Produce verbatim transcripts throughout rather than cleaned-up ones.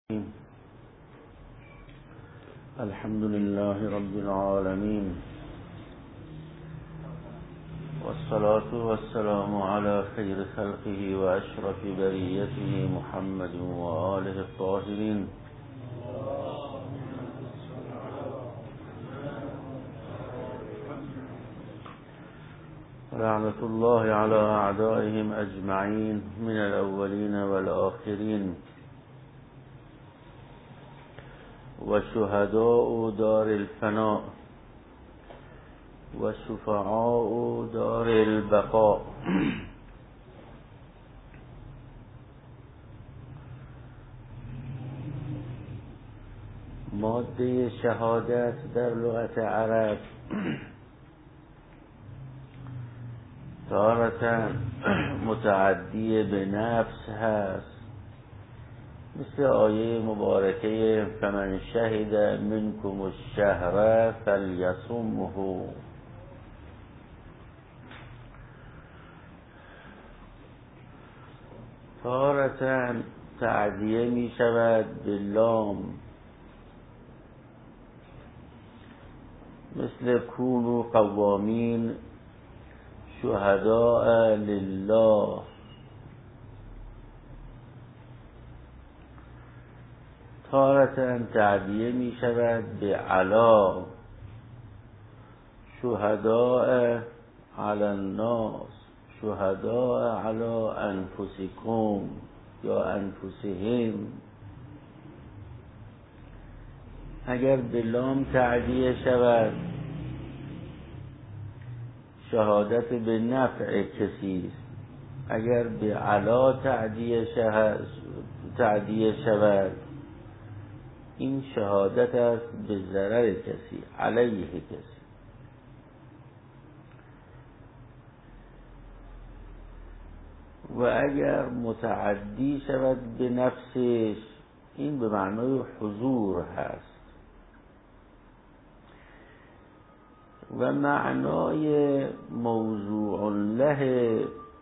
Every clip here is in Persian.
الحمد لله رب العالمين، والصلاة والسلام على خير خلقه وأشرف بريته محمد وآله الطاهرين. لعنة الله على أعدائهم أجمعين من الأولين والآخرين، وشهداء دار الفناء وشفعاء دار البقاء. ماده شهادت در لغت عرب تارة متعدی به نفس هست، مثل آیه مبارکه فمن شهد منکم الشهر فلیصمه. تارة تعدیه می شود به لام، مثل کونوا قوامین شهداء لله. تارة تعدیه می شود به علا، شهداء علی الناس، شهداء علی انفسکم یا انفسهم. اگر به لام تعدیه شود شهادت به نفع کسی است، اگر به علا تعدیه شود تعدیه شود این شهادت است به ضرر کسی، علیه کسی. و اگر متعدی شود به نفسش این به معنای حضور هست. و معنای موضوع له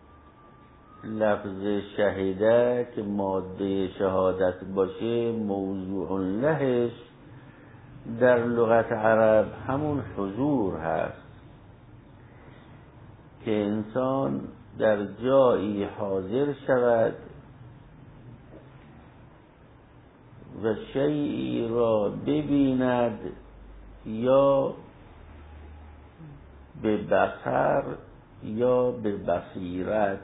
لفظ شهیده که ماده شهادت باشه، موضوع لهش در لغت عرب همون حضور هست که انسان در جایی حاضر شود و شیئی را ببیند یا به بصر یا به بصیرت.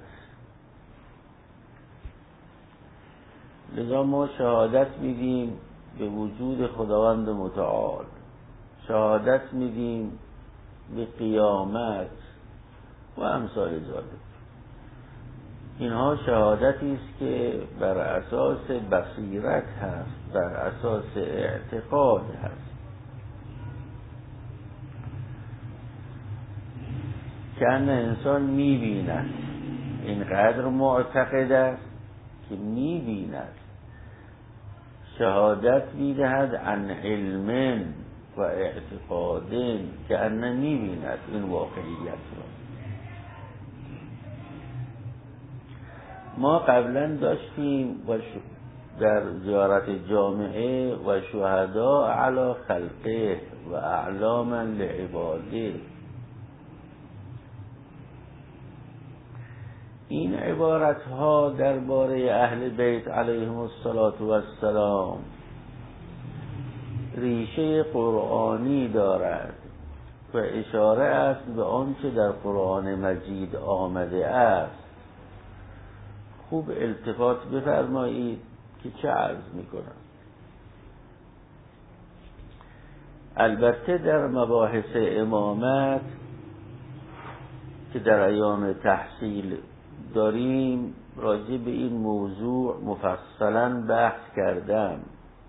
لذا ما شهادت میدیم به وجود خداوند متعال، شهادت میدیم به قیامت و امثال ذالک. اینها شهادتی است که بر اساس بصیرت هست، بر اساس اعتقاد هست. که انسان میبیند، اینقدر معتقد است که میبیند. شهادت میدهد عن علم و اعتقاد که ان میبیند این واقعیت را. ما قبلا داشتیم و در زیارت جامعه و شهدا علی خلقه و اعلاما لعباده. این عبارت ها درباره اهل بیت علیهم السلام ریشه قرآنی دارد و اشاره است به آنچه در قرآن مجید آمده است. خوب التفات بفرمایید که چه عرض میکنم. البته در مباحث امامت که در ایام تحصیل داریم راجع به این موضوع مفصلا بحث کردم.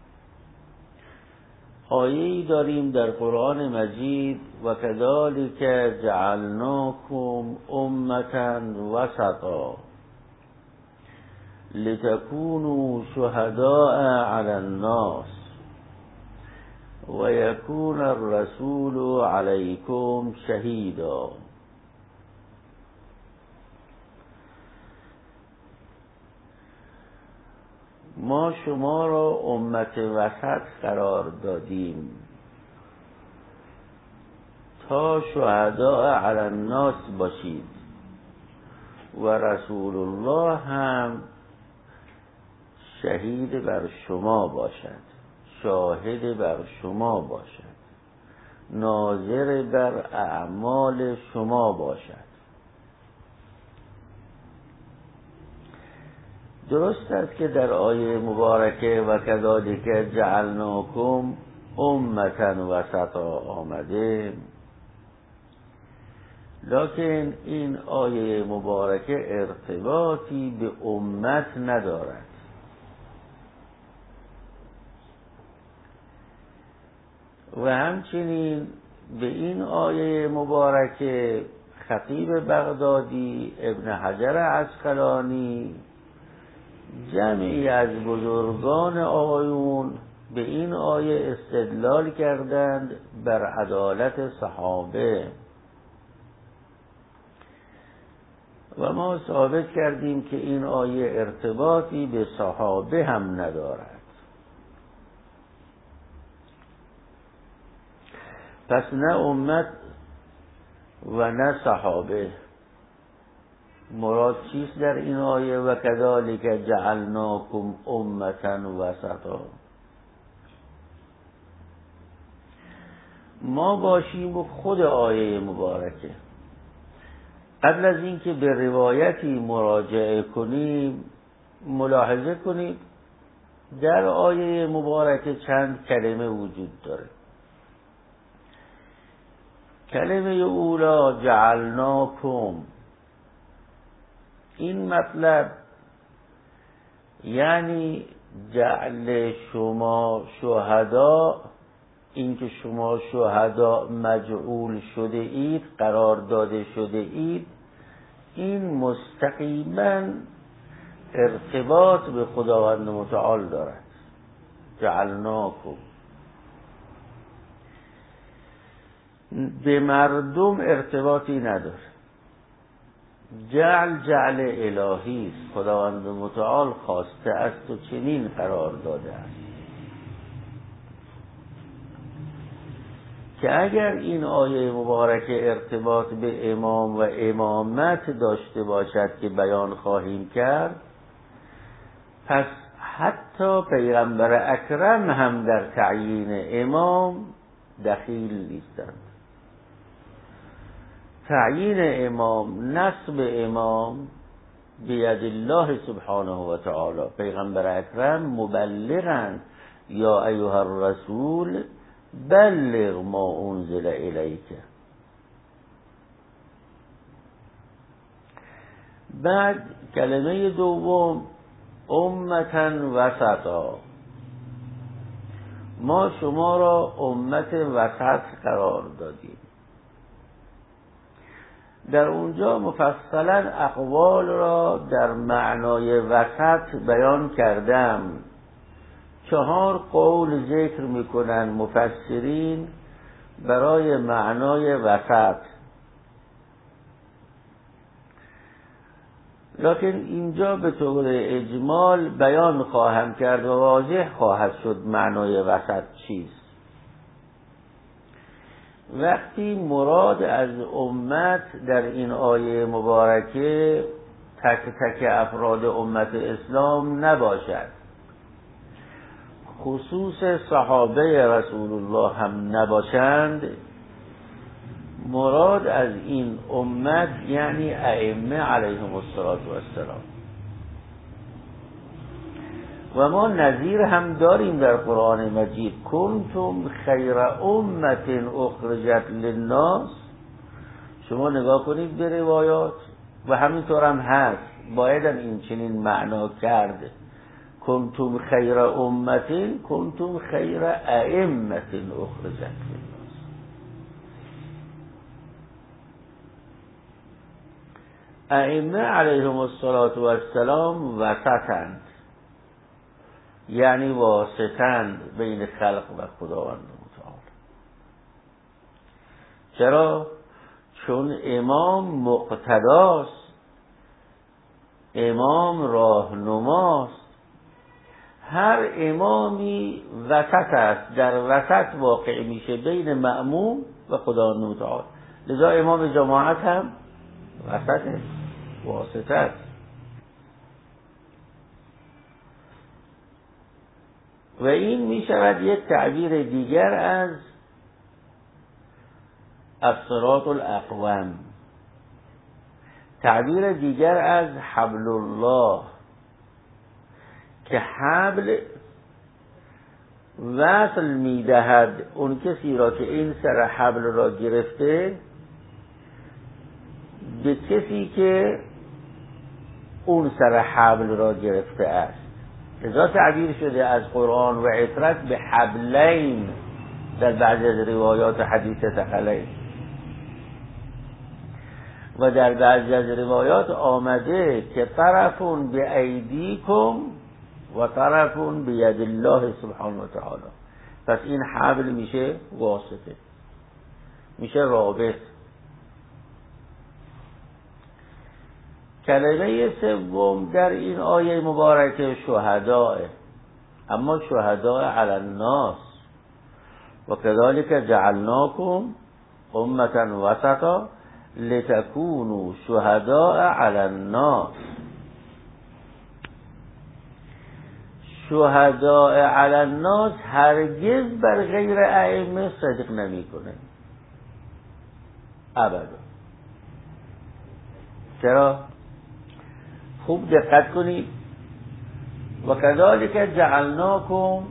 آیه‌ای داریم در قرآن مجید و کذالک جعلناکم امة وسطا لتكونوا شهداء علی الناس و یکون الرسول علیکم شهیدا. ما شما را امت وسط قرار دادیم تا شهداء علی الناس باشید و رسول الله هم شهید بر شما باشد، شاهد بر شما باشد، ناظر بر اعمال شما باشد. درست است که در آیه مبارکه و کذالک جعلناکم امة وسطا آمده، لکن این آیه مبارکه ارتباطی به امت ندارد. و همچنین به این آیه مبارکه خطیب بغدادی، ابن حجر عسقلانی، جمعی از بزرگان آقایون به این آیه استدلال کردند بر عدالت صحابه و ما ثابت کردیم که این آیه ارتباطی به صحابه هم ندارد. پس نه امت و نه صحابه. مراد چیست در این آیه و کذالک جعلناکم امة وسطا؟ ما باشیم و خود آیه مبارکه. قبل از اینکه به روایتی مراجعه کنیم ملاحظه کنید در آیه مبارکه چند کلمه وجود داره. کلمه اولا جعلناکم، این مطلب یعنی جعل شما شهدا، اینکه شما شهدا مجعول شده اید، قرار داده شده اید، این مستقیما ارتباط به خداوند متعال دارد. جعلناکم به مردم ارتباطی نداره. جعل جعل الهی است، خداوند متعال خواسته است و چنین قرار داده است که اگر این آیه مبارکه ارتباط به امام و امامت داشته باشد که بیان خواهیم کرد، پس حتی پیغمبر اکرم هم در تعیین امام دخیل نیستند. تعیین امام، نصب امام بید الله سبحانه و تعالی. پیغمبر اکرم مبلغند، یا ایها الرسول بلغ ما انزل الیک. بعد کلمه دوم امة وسطا، ما شما را امت وسط قرار دادیم. در اونجا مفصلا اقوال را در معنای وسط بیان کردم. چهار قول ذکر میکنن مفسرین برای معنای وسط، لکن اینجا به طور اجمال بیان خواهم کرد و واضح خواهد شد معنای وسط چیست. وقتی مراد از امت در این آیه مبارکه تک تک افراد امت اسلام نباشد، خصوص صحابه رسول الله هم نباشند، مراد از این امت یعنی ائمه علیهم السلام. و ما نظیر هم داریم در قرآن مجید، کنتم خیر امت اخرجت للناس. شما نگاه کنید به روایات و همینطور هم هست، باید هم این چنین معنا کرد. کنتم خیر امت، کنتم خیر ائمه اخرجت للناس. ائمه علیهم السلام وسطند، یعنی واسطند بین خلق و خداوند متعال. چرا؟ چون امام مقتداست، امام راهنماست. هر امامی وسط است، در وسط واقع میشه بین مأموم و خداوند متعال. لذا امام جماعت هم وسطه، واسطه است. و این میشود یک تعبیر دیگر از الصراط الاقوم، تعبیر دیگر از حبل الله، که حبل وصل میدهد اون کسی را که این سر حبل را گرفته به کسی که اون سر حبل را گرفته است. لذا تعبیر شده از قرآن و عترت به حبلین در بعضی از روایات حدیث ثقلین، و در بعضی از روایات آمده که طرفون به ایدیکم و طرفون به ید الله سبحانه و تعالی. پس این حبل میشه واسطه، میشه رابط. کلمه سوم در این آیه مبارکه شهداء، اما شهداء علی الناس. و كذلك جعلناكم امة وسطا لتكونوا شهداء علی الناس. شهداء علی الناس هرگز بر غیر ائمه صدق نمیکنه، ابدا. چرا؟ خوب دقت کنید. و كذلك جعلناكم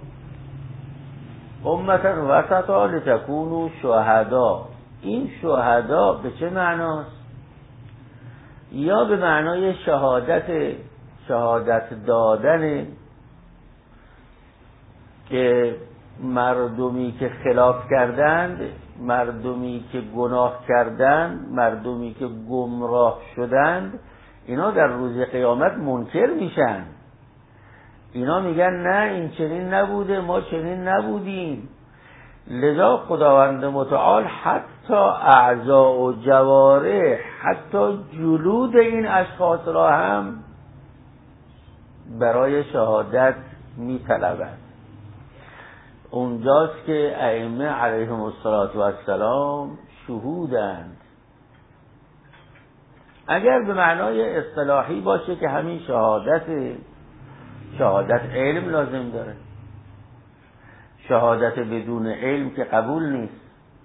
امة وسطا لتكونوا شهداء. این شهدا به چه معناست؟ یا به معنای شهادت، شهادت دادن، که مردمی که خلاف کردند، مردمی که گناه کردند، مردمی که گمراه شدند، اینا در روز قیامت منکر میشن. اینا میگن نه این چنین نبوده، ما چنین نبودیم. لذا خداوند متعال حتی اعضاء و جوارح، حتی جلود این اشخاص را هم برای شهادت میطلبد. اونجاست که ائمه علیهم السلام شهودند. اگر به معنای اصطلاحی باشه که همین شهادت، شهادت علم لازم داره. شهادت بدون علم که قبول نیست.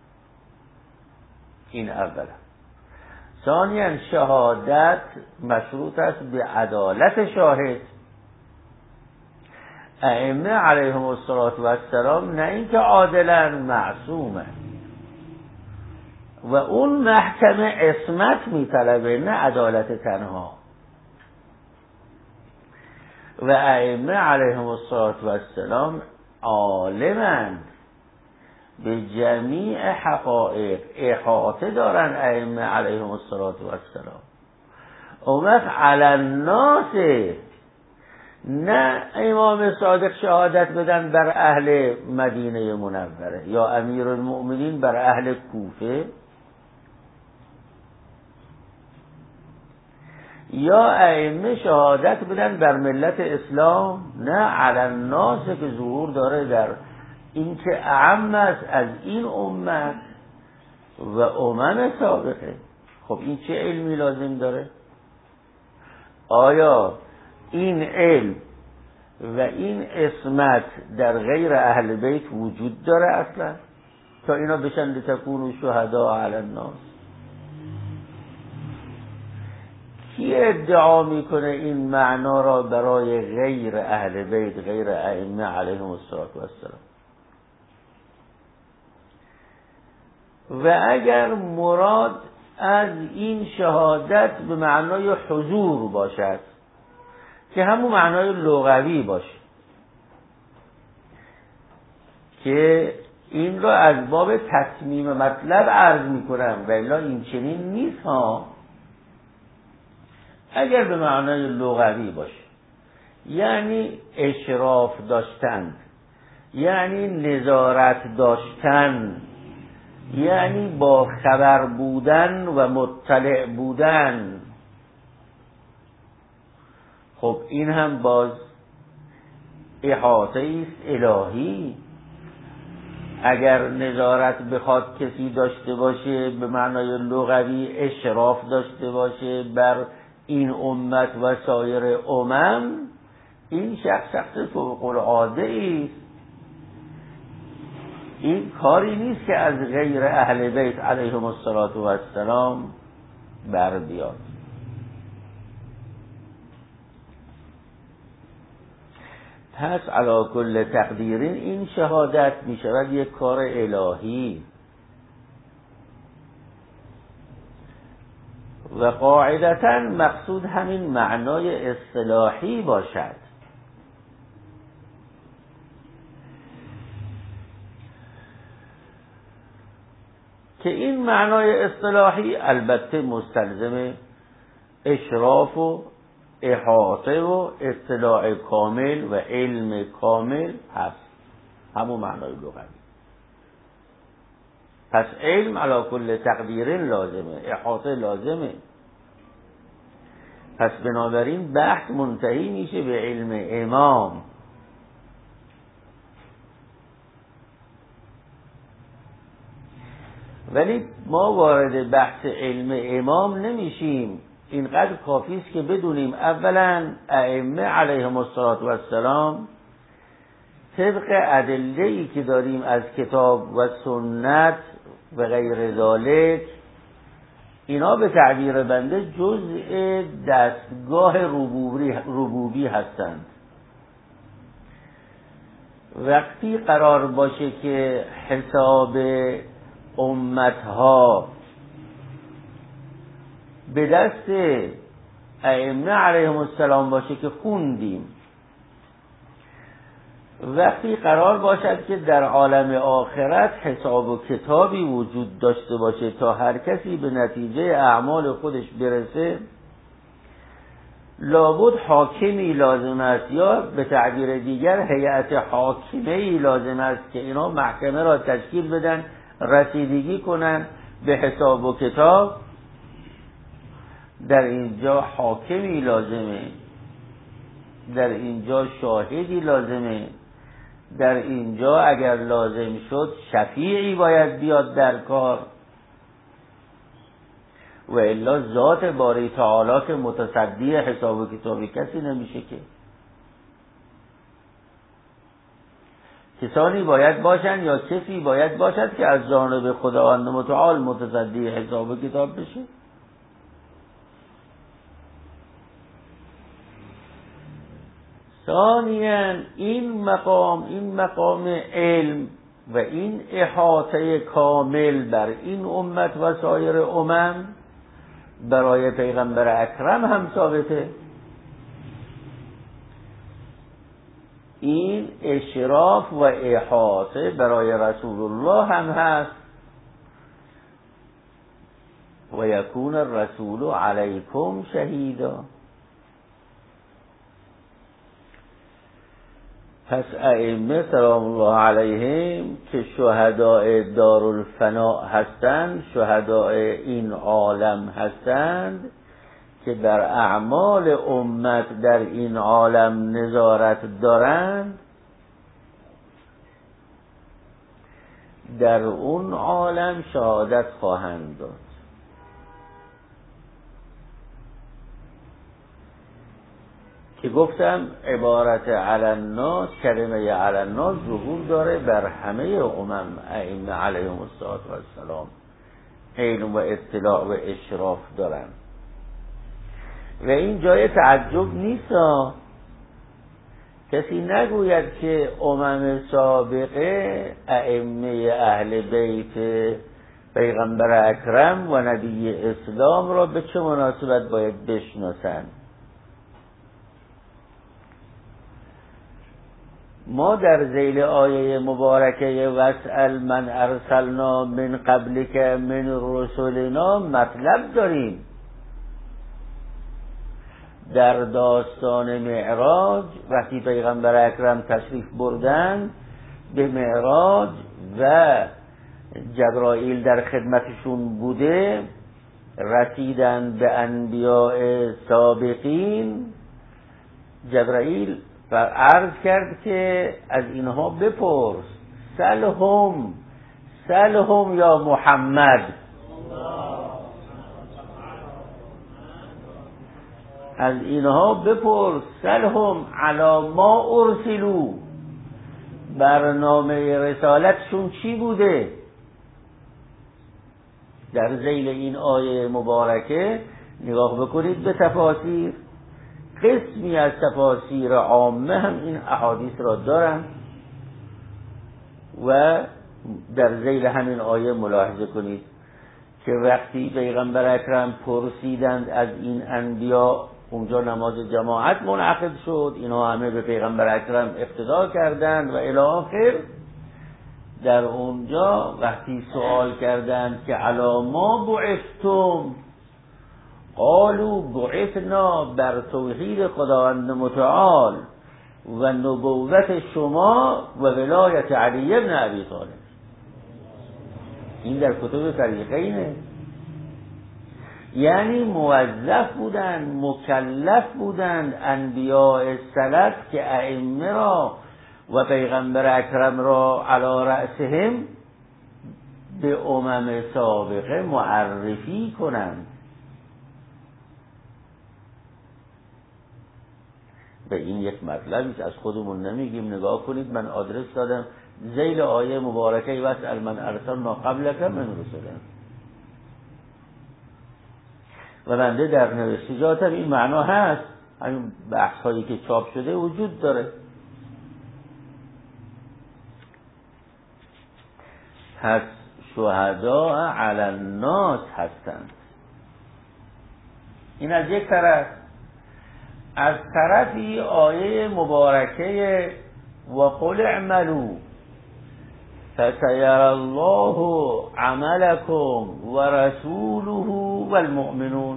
این اولا. ثانیاً شهادت مشروط است به عدالت شاهد. ائمه علیهم السلام نه اینکه عادلن، معصومن، و اون محکمه عصمت میطلبه، نه عدالت تنها. و ائمه علیهم السلام عالمند، به جمیع حقایق احاطه دارن ائمه علیهم السلام. اون وقت علی الناس، نه امام صادق شهادت بدن بر اهل مدینه منوره یا امیر المؤمنین بر اهل کوفه، یا ائمه شهادت بدن بر ملت اسلام، نه علی الناس که ظهور داره در این که اعم است از این امت و امم سابقه. خب این چه علمی لازم داره؟ آیا این علم و این عصمت در غیر اهل بیت وجود داره اصلا تا اینا بشن لتکونوا شهداء علی الناس؟ کی ادعا میکنه این معنا را برای غیر اهل بیت، غیر ائمه علیهم السلام؟ و اگر مراد از این شهادت به معنای حضور باشد که همون معنای لغوی باشه، که این را از باب تتمیم مطلب عرض میکنم و الا این چنین نیست ها. اگر به معنای لغوی باشه یعنی اشراف داشتن، یعنی نظارت داشتن، یعنی با خبر بودن و مطلع بودن، خب این هم باز احاطه است الهی. اگر نظارت بخواد کسی داشته باشه به معنای لغوی اشراف داشته باشه بر این امت و سایر امم، این شخص شخص فوق العاده است. این کاری نیست که از غیر اهل بیت علیهم السلام بر بیاد. پس علی کل تقدیرین این شهادت می شود یک کار الهی و قاعدتاً مقصود همین معنای اصطلاحی باشد. که این معنای اصطلاحی البته مستلزم اشراف و احاطه و اطلاع کامل و علم کامل هست، همون معنای لغوی. پس علم علی کل تقدیر لازمه، احاطه لازمه. پس بنابراین بحث منتهی میشه به علم امام. ولی ما وارد بحث علم امام نمیشیم. اینقدر کافی است که بدونیم اولا ائمه علیهم السلام طبق ادله‌ای که داریم از کتاب و سنت و غیر ذالک، اینا به تعبیر بنده جزء دستگاه ربوبی هستند. وقتی قرار باشه که حساب امتها به دست ائمه علیهم السلام باشه که خوندیم، وقتی قرار باشد که در عالم آخرت حساب و کتابی وجود داشته باشه تا هر کسی به نتیجه اعمال خودش برسه، لابد حاکمی لازم است، یا به تعبیر دیگر هیئت حاکمه‌ای لازم است که اینا محکمه را تشکیل بدن، رسیدگی کنن به حساب و کتاب. در اینجا حاکمی لازمه، در اینجا شاهدی لازمه، در اینجا اگر لازم شد شفیعی باید بیاد در کار، و الا ذات باری تعالی که متصدی حساب و کتاب کسی نمیشه که. کسانی باید باشن یا کسی باید باشد که از جانب خداوند متعال متصدی حساب و کتاب بشه. ثانیاً این مقام، این مقام علم و این احاطه کامل بر این امت و سایر امم برای پیغمبر اکرم هم ثابته. این اشراف و احاطه برای رسول الله هم هست. و یکون الرسول علیکم شهیدا. پس ائمه سلام الله علیهم که شهداء دارالفنا هستند، شهداء این عالم هستند که در اعمال امت در این عالم نظارت دارند، در اون عالم شهادت خواهند داد. که گفتم عبارت علی الناس، کلمه علی الناس ظهور داره بر همه امم ائمه علیهم السلام، علم و اطلاع و اشراف دارن. و این جای تعجب نیست. کسی نگوید که امم سابقه ائمه اهل بیت پیغمبر اکرم و نبی اسلام را به چه مناسبت باید بشناسند. ما در ذیل آیه مبارکه واسأل من ارسلنا من قبلک من رسلنا مطلب داریم. در داستان معراج وقتی پیغمبر اکرم تشریف بردن به معراج و جبرائیل در خدمتشون بوده، رسیدن به انبیاء سابقین، جبرائیل و عرض کرد که از اینها بپرس، سلهم سلهم یا محمد، از اینها بپرس، سلهم علی ما ارسلوا، برنامه رسالتشون چی بوده. در ذیل این آیه مبارکه نگاه بکنید به تفاسیر، قسمی از تفاسیر عامه هم این احادیث را دارن و در ذیل همین آیه ملاحظه کنید که وقتی پیغمبر اکرم پرسیدند از این انبیا، اونجا نماز جماعت منعقد شد، اینا همه به پیغمبر اکرم اقتدا کردند و الی آخر. در اونجا وقتی سوال کردند که علی ما بعثتم، قالوا بعثنا بر توحید خداوند متعال و نبوت شما و ولایت علی بن ابی طالب. این در کتب فریقینه، یعنی موظف بودند، مکلف بودند انبیاء سلف که ائمه را و پیغمبر اکرم را علی رأسهم به امم سابقه معرفی کنند. به این یک مطلبی که از خودمون نمیگیم، نگاه کنید، من آدرس دادم ذیل آیه مبارکه واسأل من ارسلنا قبلک من رسلنا، و بنده در نوشتجاتم این معنا هست، همین بحث هایی که چاپ شده وجود داره. پس شهدا علی الناس هستند. این از یک طرف. از طرفی آیه مبارکه و قل اعملوا فسيرى الله عملكم و رسوله و المؤمنون،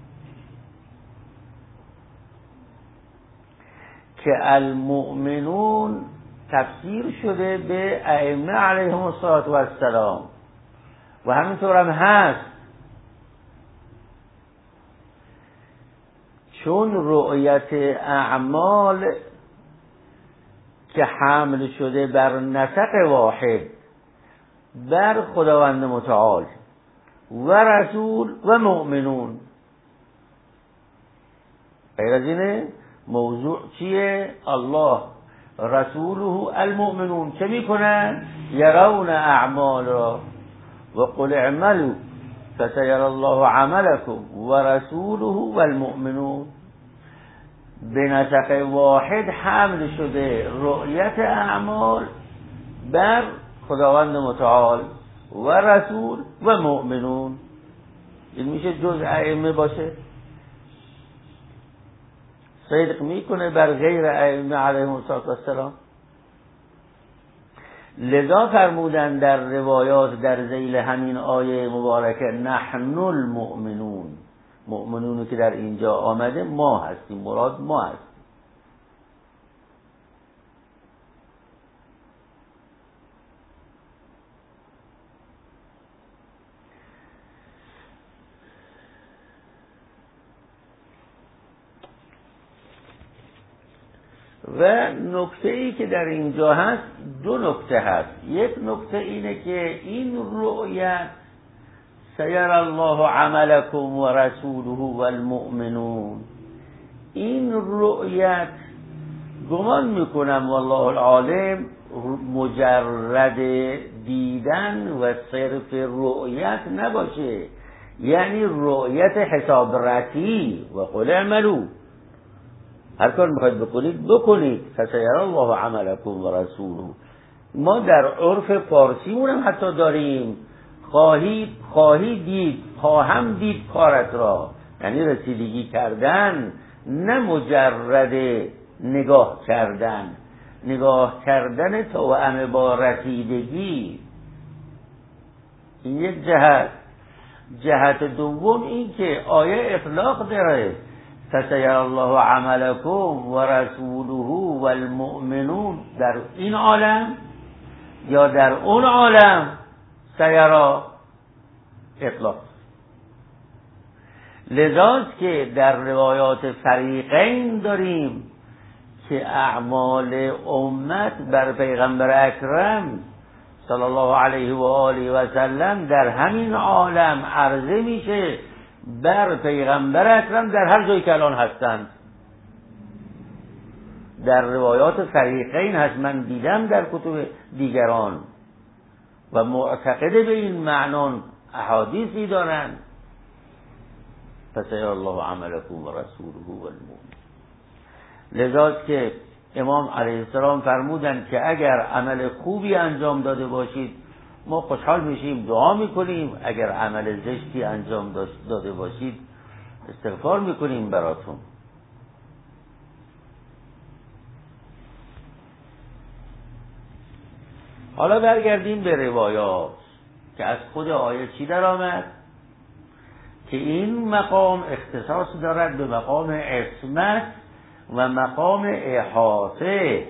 که المؤمنون تفسیر شده به ائمه علیهم السلام و همینطور هم هست، چون رؤیت اعمال که حمل شده بر نسق واحد بر خداوند متعال و رسول و مؤمنون. غیر از اینه موضوع چیه؟ الله رسوله المؤمنون چه میکنن؟ یرون اعمال را و قل اعملوا فسيرى الله عملكم و رسوله و المؤمنون. به نسق واحد حمل شده رؤیت اعمال بر خداوند متعال و رسول و مؤمنون. این میشه جز ائمه باشه؟ صدق میکنه بر غیر ائمه علیهم السلام؟ لذا فرمودن در روایات در ذیل همین آیه مبارکه نحن المؤمنون، مؤمنونی که در اینجا آمده ما هستیم، مراد ما هستیم. و نکته ای که در اینجا هست، دو نکته هست. یک نکته اینه که این رؤیت سیر الله عملکم و رسوله و المؤمنون، این رؤیت گمان میکنم والله العالم مجرد دیدن و صرف رؤیت نباشه، یعنی رؤیت حسابرسی و قل اعملوا، هر کار میخواید بکنید بکنید، فسیر الله عملکم و رسوله. ما در عرف فارسیمون هم حتی داریم خواهی خواهی دید، خواهم دید کارت را، یعنی رسیدگی کردن، نه مجرد نگاه کردن. نگاه کردن توأم با رسیدگی. این یک جهت. جهت دوم این که آیه اطلاق داره، فسیر الله عملکم و رسوله و المؤمنون، در این عالم یا در اون عالم سیرا اطلاق. لذاست که در روایات فریقین داریم که اعمال امت بر پیغمبر اکرم صلی الله علیه و آله و سلم در همین عالم عرضه میشه بر پیغمبر اکرم در هر جایی که الان هستند. در روایات فریقین هست، من دیدم در کتب دیگران و معتقد به این معنون احادیثی دارند. فسیر الله عملکم و رسوله و المؤمنین. لذاست که امام علیه السلام فرمودند که اگر عمل خوبی انجام داده باشید ما خوشحال میشیم، دعا میکنیم. اگر عمل زشتی انجام داده باشید استغفار میکنیم براتون. حالا برگردیم به روایات که از خود آیه چی در آمد که این مقام اختصاص دارد به مقام عصمت و مقام احاطه.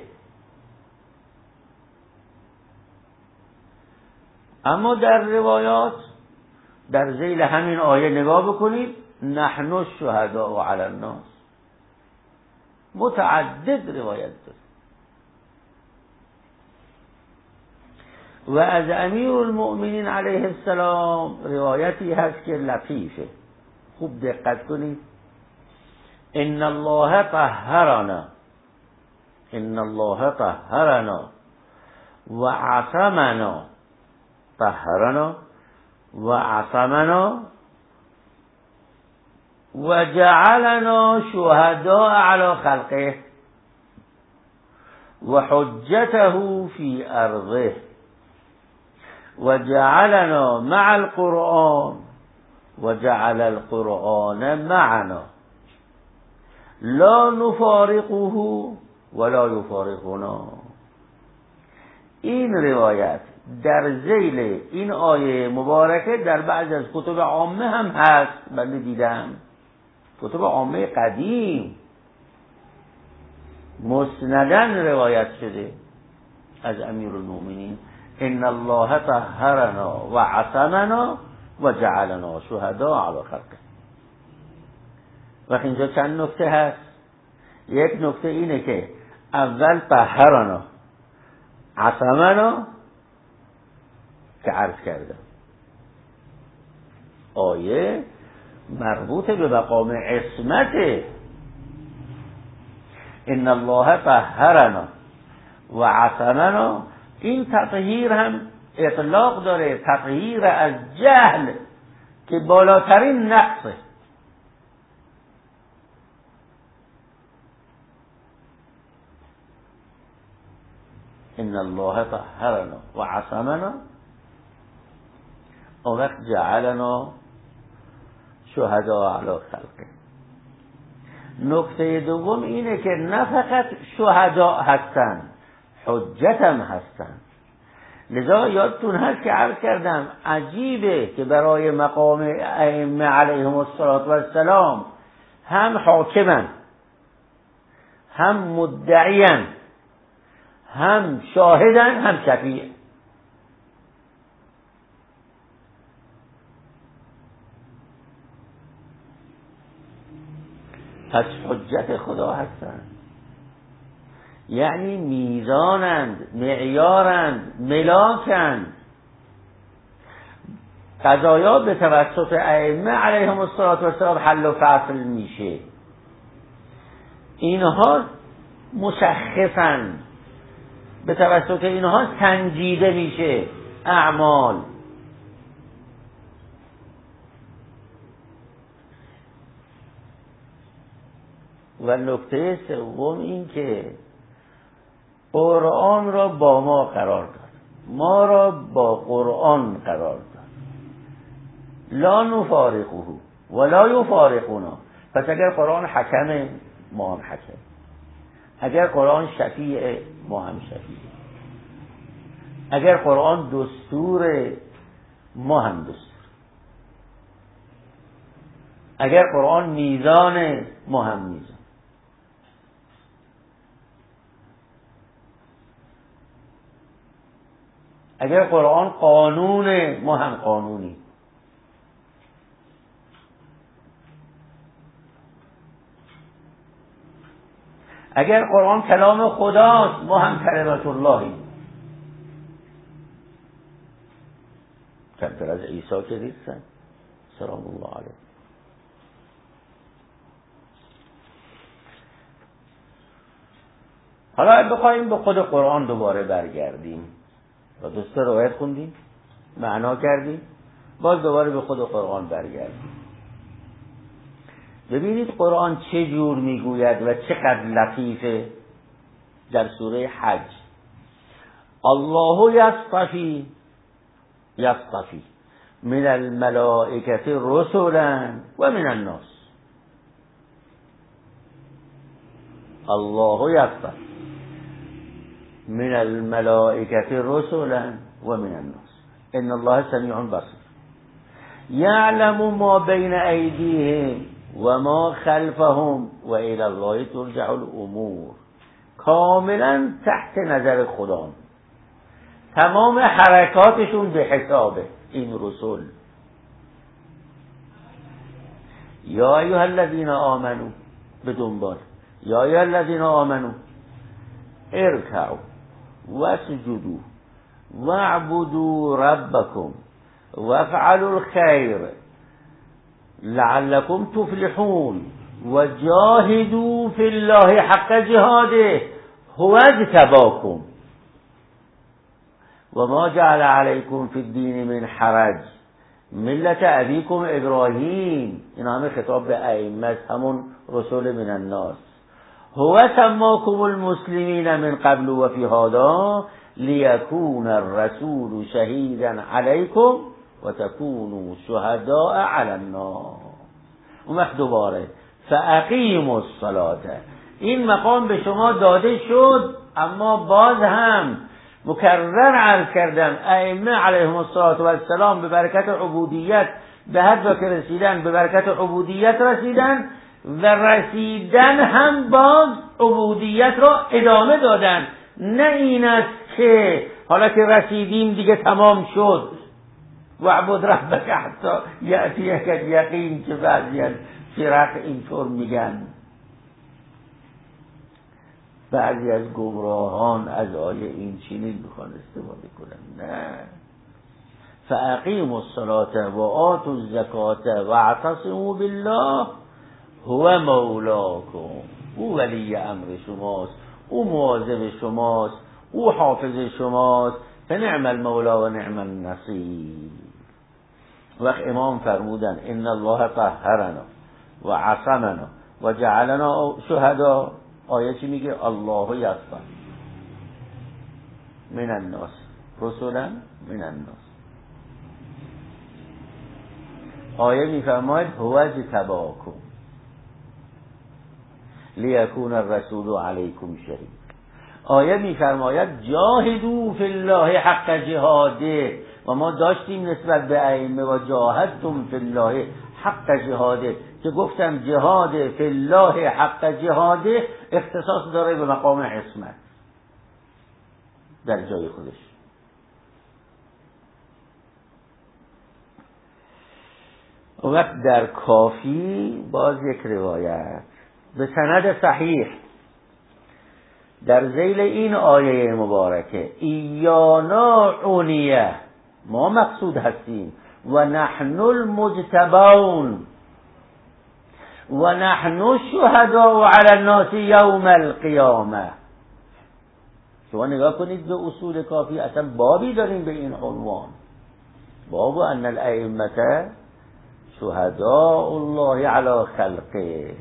اما در روایات در ذیل همین آیه نگاه بکنید، نحن الشهداء علی الناس، متعدد روایت دارد. و از امیر المؤمنین علیه السلام روایتی هست که لطیفه، خوب دقت کنید. ان الله طهرنا، ان الله طهرنا و عصمنا، طهرنا و عصمنا و جعلنا شهداء علی خلقه و حجته فی ارضه و جعلنا مع القرآن و جعل القرآن معنا لا نفارقه ولا یفارقنا. این روایت در ذیل این آیه مبارکه در بعض از کتب عامه هم هست. بنده دیدم کتب عامه قدیم مسندن روایت شده از امیرالمؤمنین ان الله طهرنا و عصمنا و جعلنا شهداء علی خلقه. و اینجا چند نکته هست. یک نکته اینه که اول طهرنا، عصمنا که عرض کردم آیه مربوط به مقام عصمته. ان الله طهرنا و عصمنا، این تطهیر هم اطلاق داره، تطهیر از جهل که بالاترین نقصه. ان الله طهرنا و عصمنا و وقت جعلنا شهداء علی خلقه. نکته دوم اینه که نه فقط شهداء هستن، حجت هم هستن. لذا یادتون هست که عرض کردم عجیبه که برای مقام ائمه علیهم السلام هم حاکمن، هم مدعیان، هم شاهدن، هم شفیع. پس حجت خدا هستند، یعنی میزانند، معیارند، ملاکند. قضایا به توسط ائمه علیهم السلام حل و فصل میشه. اینها مشخصند، به توسط اینها سنجیده میشه اعمال. و نکته سوم این که قرآن را با ما قرار داد، ما را با قرآن قرار داد. لا نفارقه ولا یفارقنا. پس اگر قرآن حکمه ما هم حکم، اگر قرآن شفیع ما هم شفیع، اگر قرآن دستور ما هم دستور، اگر قرآن میزان ما هم میزان. اگر قرآن قانون ما هم قانونی. اگر قرآن کلام خداست ما هم کلمت اللهیم. کمتر از عیسی که نیستن سلام الله علیه. حالا بخوایم به خود قرآن دوباره برگردیم و دوست روایت خوندیم، معنا کردیم، باز دوباره به خود قرآن برگردیم. ببینید قرآن چه جور میگوید و چقدر لطیفه. در سوره حج الله یصطفی یصطفی من الملائکة رسلا و من الناس. الله یصطفی من الملائکة رسلا و من الناس ان الله سمیع بصیر یعلم ما بین ایدیهم و ما خلفهم و الی الله ترجع الامور. کاملا تحت نظر خدا، تمام حرکاتشون به حسابه این رسول. یا ایها الذین آمنوا به دنبال یا ایها الذین آمنوا ارکعوا واسجدوا واعبدوا ربکم وافعلوا الخیر لعلكم تفلحون وجاهدوا في الله حق جهاده هو اجتباكم وما جعل عليكم في الدين من حرج ملة ابيكم ابراهیم. این همه خطاب به ائمه، همون رسول من الناس. هو سماكم المسلمین من قبل و فی هذا لیکون الرسول شهیدا علیکم و تکونوا شهداء علی الناس. اون وقت دوباره فاقیموا الصلاة. این مقام به شما داده شد، اما باز هم مکرر عرض کردم ائمه علیهم السلام به برکت عبودیت به حد که رسیدن، به برکت عبودیت رسیدن و رسیدن هم باز عبودیت را ادامه دادن. نه این است که حالا که رسیدیم دیگه تمام شد وعبد ربک حتی یأتیک الیقین که بعضی از فرق اینطور میگن. بعضی از گمراهان از آیه این چنین میخوان استفاده کنن. نه، فاقیموا الصلاة و آتوا الزکاة و اعتصموا بالله هو مولاکم. او ولی امر شماست، او مواظب شماست، او حافظ شماست. فنعم المولا و نعم النصیر. وقت امام فرمودن ان الله طهرنا و عصمنا و جعلنا شهدا، آیه چی میگه؟ الله یصطفی من الناس رسولا من الناس. آیه میفرماید هو اجتباکم لیکون الرسول علیکم شهید. آیه میفرماید جاهدوا فی الله حق جهاده. و ما داشتیم نسبت به ائمه و جاهدتم فی الله حق جهاده که گفتم جهاد فی الله حق جهاده اختصاص داره به مقام عصمت در جای خودش. وقت در کافی باز یک روایت به سند صحیح در ذیل این آیه مبارکه ایانا عنیه، ما مقصود هستیم، و نحن المجتبون و نحن الشهداء علی الناس یوم القیامه. شما نگاه کنید به اصول کافی، اصلا بابی داریم به این عنوان، باب ان الائمه شهداء الله علی خلقه.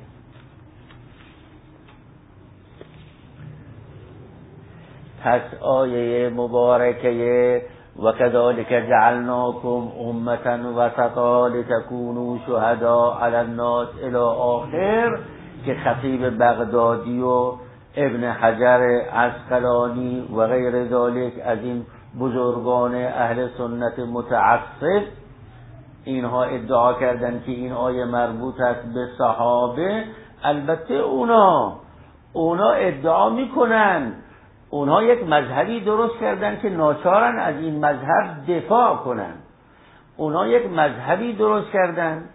پس آیه مبارکه و کذالک جعلناکم امة وسطا لتکونوا شهداء علی الناس الی آخر که خطیب بغدادی و ابن حجر عسقلانی و غیر ذالک از این بزرگان اهل سنت متعصب اینها ادعا کردند که این آیه مربوط است به صحابه. البته اونا اونا ادعا میکنن، اونها یک مذهبی درست کردن که ناچارن از این مذهب دفاع کنن. اونها یک مذهبی درست کردن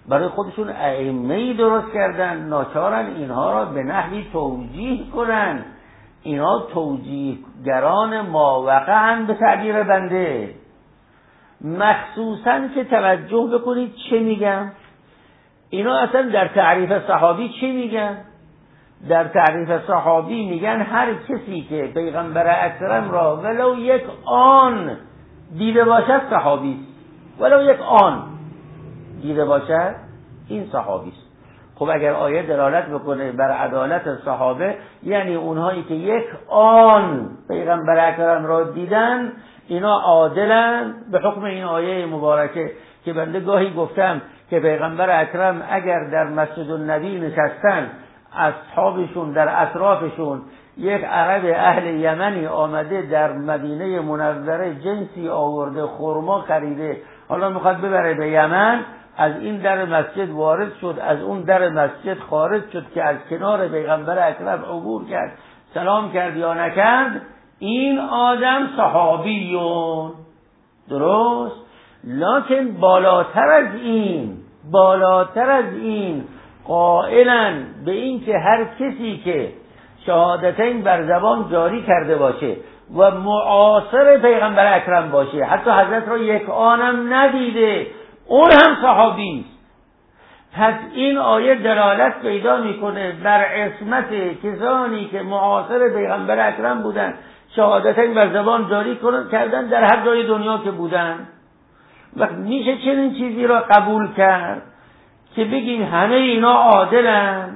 برای خودشون ائمه‌ای درست کردن، ناچارن اینها را به نحوی توجیه کنن. اینها توجیهگران ماوقعن به تعبیر بنده. مخصوصاً که توجه بکنید چه میگم. اینا اصلا در تعریف صحابی چی میگن؟ در تعریف صحابی میگن هر کسی که پیغمبر اکرم را ولو یک آن دیده باشد صحابی است. ولو یک آن دیده باشد این صحابی است. خب اگر آیه دلالت بکنه بر عدالت صحابه، یعنی اونهایی که یک آن پیغمبر اکرم را دیدن اینا عادلن به حکم این آیه مبارکه که بنده گاهی گفتم که پیغمبر اکرم اگر در مسجد النبی نشستن، اصحابشون در اطرافشون یک عرب اهل یمنی آمده در مدینه منوره جنسی آورده، خرما خریده، حالا میخواد ببره به یمن، از این در مسجد وارد شد، از اون در مسجد خارج شد که از کنار پیغمبر اکرم عبور کرد، سلام کرد یا نکرد، این آدم صحابیون. درست؟ لکن بالاتر از این بالاتر از این قائلن به این که هر کسی که شهادتین بر زبان جاری کرده باشه و معاصر پیغمبر اکرم باشه، حتی حضرت را یک آنم ندیده، اون هم صحابی است. پس این آیه دلالت پیدا میکنه بر عصمت کسانی که معاصر پیغمبر اکرم بودن، شهادتین بر زبان جاری کردن در هر جای دنیا که بودن. وقت میشه چنین چیزی را قبول کرد که بگیم همه اینا عادلن،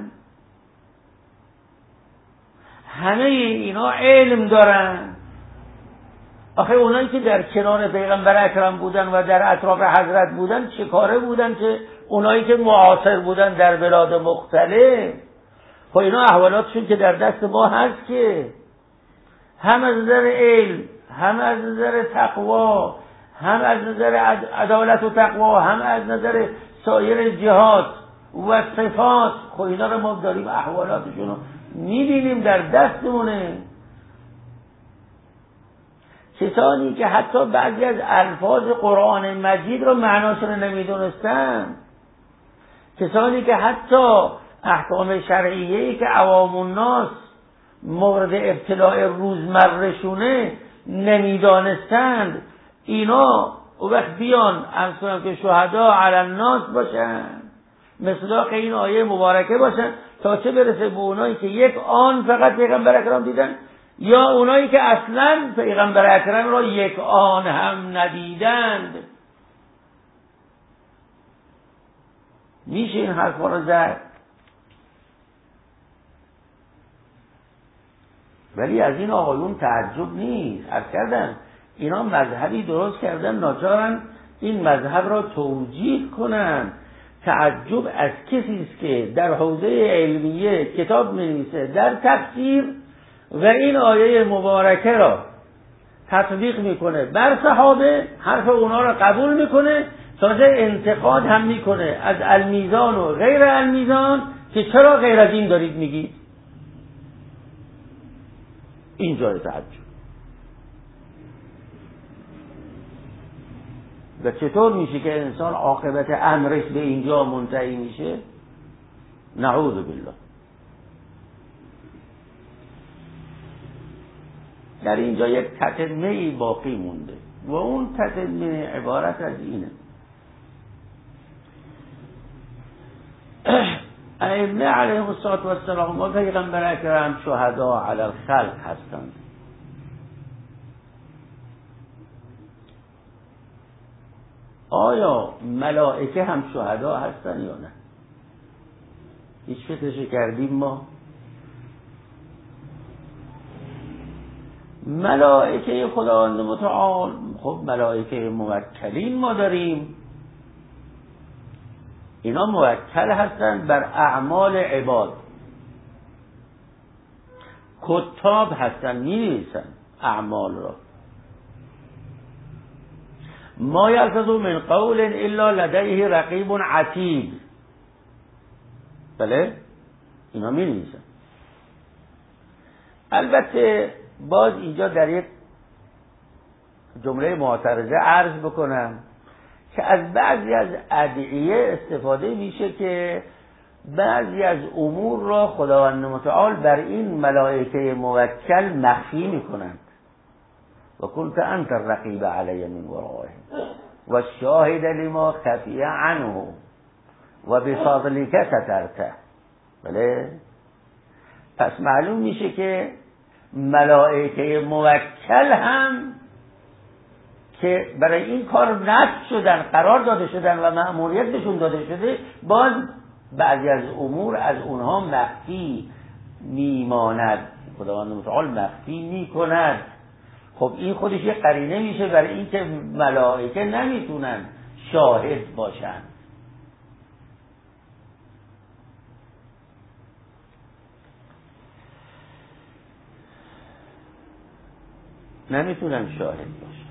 همه اینا علم دارن؟ آخه اونایی که در کنار پیغمبر اکرم بودن و در اطراف حضرت بودن چه کاره بودن که اونایی که معاصر بودن در بلاد مختلف؟ خب اینا احوالاتشون که در دست ما هست که هم از نظر علم، هم از نظر تقوا، هم از نظر عدالت و تقوا، هم از نظر سایر جهات و صفات. خب اینا رو ما داریم احوالاتشون رو میبینیم در دستمونه. کسانی که حتی بعضی از الفاظ قرآن مجید رو معناشون نمیدونستن، کسانی که حتی احکام شرعیه‌ای که عوام الناس مورد ابتلاع روزمره‌شونه نمیدانستند، اینا وقت بیان از کنم که شهدا علی الناس باشن، مصداق این آیه مبارکه باشن، تا چه برسه به اونایی که یک آن فقط پیغمبر اکرم دیدن، یا اونایی که اصلا پیغمبر اکرم را یک آن هم ندیدند. میشه این حرفا رو زد؟ ولی از این آقایون تعجب نیست. عرض کردن اینا مذهبی درست کردن، ناچارن این مذهب را توجیه کنن. تعجب از کسی است که در حوزه علمیه کتاب می‌نویسه در تفسیر و این آیه مبارکه را تطبیق میکنه بر صحابه، حرف اونا را قبول میکنه، تازه انتقاد هم میکنه از المیزان و غیر المیزان که چرا غیر از این دارید میگید. این جای تعجب. و چطور میشه که انسان عاقبت امرش به اینجا منتهی میشه؟ نعوذ بالله. در اینجا یک تتمه‌ای باقی مونده و اون تتمه عبارت از اینه: ائمه علیهم السلام و پیغمبر اکرم شهدا علی الخلق هستند. آیا ملائکه هم شهدا هستن یا نه؟ هیچ فکرش کردیم ما؟ ملائکه خداوند متعال، خب ملائکه موکلین ما داریم، اینا موکل هستن بر اعمال عباد، کتاب هستن، می‌نویسن اعمال را. ما یلفظ من قول الا لدیه رقیب عتید. بله اینا می‌نویسن. البته باز اینجا در یک جمله معترضه عرض بکنم که از بعضی از ادعیه استفاده میشه که بعضی از امور را خداوند متعال بر این ملائکه موکل مخفی میکنند. و کنت انت الرقیب علی من ورائهم و شاهد لما خفی عنه و بفضلک سترته. بله، پس معلوم میشه که ملائکه موکل هم که برای این کار نصب شدن، قرار داده شدن و مأموریت بهشون داده شده، باز بعضی از امور از اونها مخفی میماند، خداوند متعال مخفی میکند. خب این خودش یه قرینه میشه برای این که ملائکه نمیتونن شاهد باشن. نمیتونن شاهد باشن.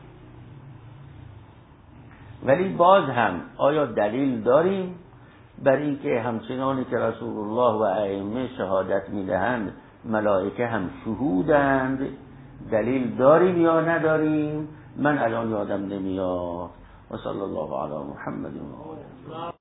ولی باز هم آیا دلیل داریم بر این که همچنانی که رسول الله و ائمه شهادت میدهند ملائکه هم شهودند؟ دلیل داریم یا نداریم؟ من الان یادم نمیاد. و صلی الله علی محمد و آله.